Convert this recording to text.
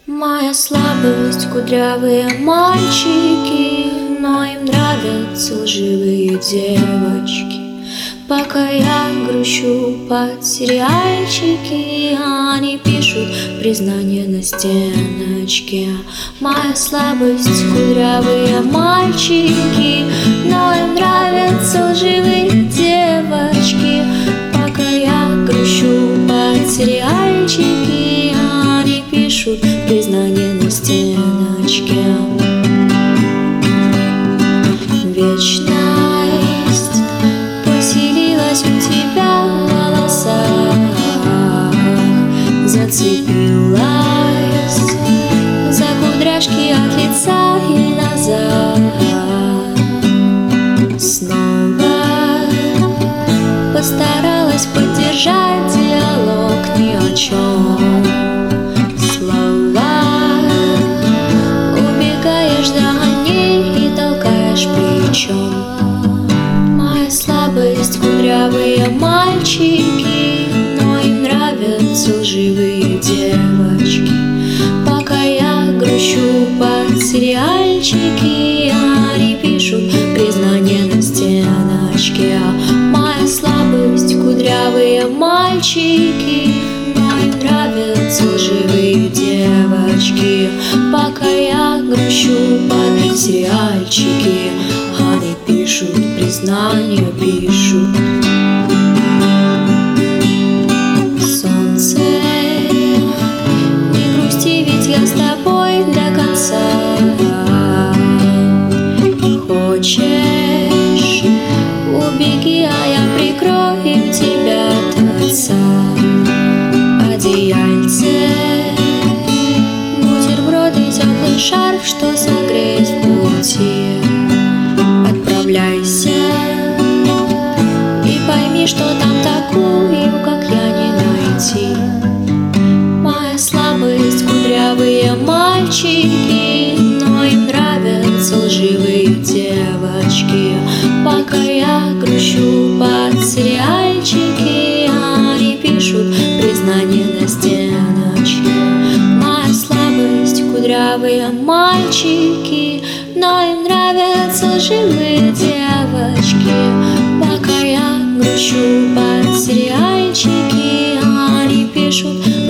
Моя слабость — кудрявые мальчики, но им нравятся лживые девочки. Пока я грущу под сериальчики, они пишут признание на стеночке. Моя слабость — кудрявые мальчики, но им нравятся лживые девочки. Пока я грущу под сериальчики, они пишут признание на стеночке. Вечность поселилась у тебя в волосах, зацепилась за кудряшки от лица и назад. Снова постаралась поддержать диалог ни о чем. Моя слабость — кудрявые мальчики, но им нравятся лживые девочки. Пока я грущу под сериальчики, они пишут признание на стеночке. Моя слабость — кудрявые мальчики, но им нравятся лживые девочки. Пока я грущу под сериальчики, они пишут признание, пишут. Солнце, не грусти, ведь я с тобой до конца. Хочешь, убеги, а я прикрою тебя от отца. Одеяльце, бутерброды, теплый шарф, что согреть в пути. Отправляйся и пойми, что там такую, как я, не найти. Моя слабость — кудрявые мальчики, но им нравятся лживые девочки. Пока я грущу под сериальчики, они пишут признание на стеночке. Моя слабость — кудрявые мальчики, но им нравятся лживые девочки. Пока я грущу под сериальчики, они пишут